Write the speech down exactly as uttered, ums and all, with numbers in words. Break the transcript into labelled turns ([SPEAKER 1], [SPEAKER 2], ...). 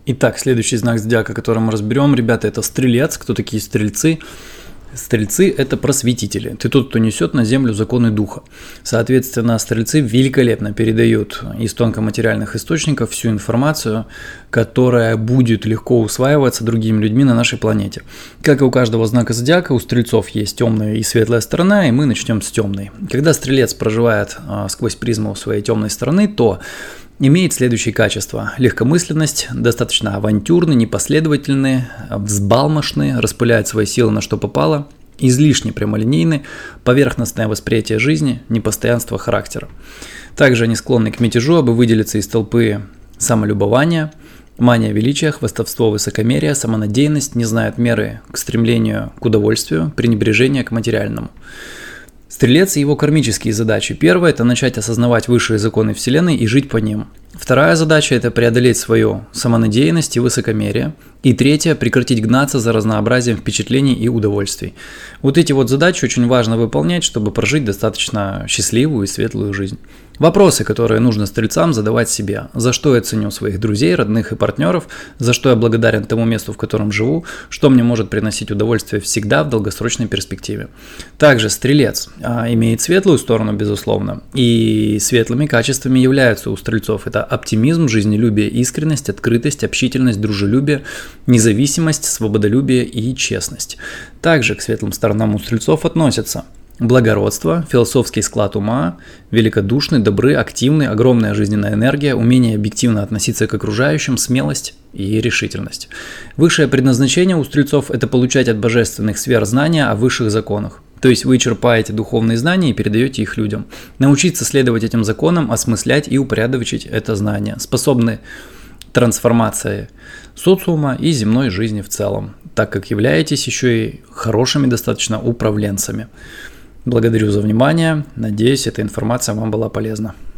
[SPEAKER 1] Итак, следующий знак зодиака, который мы разберем, ребята, это стрелец. Кто такие стрельцы? Стрельцы – это просветители. Ты тот, кто несет на землю законы духа. Соответственно, стрельцы великолепно передают из тонкоматериальных источников всю информацию, которая будет легко усваиваться другими людьми на нашей планете. Как и у каждого знака зодиака, у стрельцов есть темная и светлая сторона, и мы начнем с темной. Когда стрелец проживает а, сквозь призму своей темной стороны, то имеет следующие качества: легкомысленность, достаточно авантюрный, непоследовательный, взбалмошный, распыляет свои силы на что попало, излишне прямолинейный, поверхностное восприятие жизни, непостоянство характера. Также они склонны к мятежу, aby выделиться из толпы, самолюбования, мания величия, хвастовство, высокомерие, самонадеянность, не знают меры к стремлению к удовольствию, пренебрежение к материальному. Стрелец и его кармические задачи. Первое – это начать осознавать высшие законы Вселенной и жить по ним. Вторая задача – это преодолеть свою самонадеянность и высокомерие. И третье – прекратить гнаться за разнообразием впечатлений и удовольствий. Вот эти вот задачи очень важно выполнять, чтобы прожить достаточно счастливую и светлую жизнь. Вопросы, которые нужно стрельцам задавать себе: за что я ценю своих друзей, родных и партнеров, за что я благодарен тому месту, в котором живу, что мне может приносить удовольствие всегда в долгосрочной перспективе. Также стрелец а, имеет светлую сторону, безусловно, и светлыми качествами являются у стрельцов это оптимизм, жизнелюбие, искренность, открытость, общительность, дружелюбие, независимость, свободолюбие и честность. Также к светлым сторонам у стрельцов относятся благородство, философский склад ума, великодушный, добрый, активный, огромная жизненная энергия, умение объективно относиться к окружающим, смелость и решительность. Высшее предназначение у стрельцов – это получать от божественных сфер знания о высших законах. То есть вы черпаете духовные знания и передаете их людям. Научиться следовать этим законам, осмыслять и упорядочить это знание. Способны трансформации социума и земной жизни в целом, так как являетесь еще и хорошими достаточно управленцами. Благодарю за внимание. Надеюсь, эта информация вам была полезна.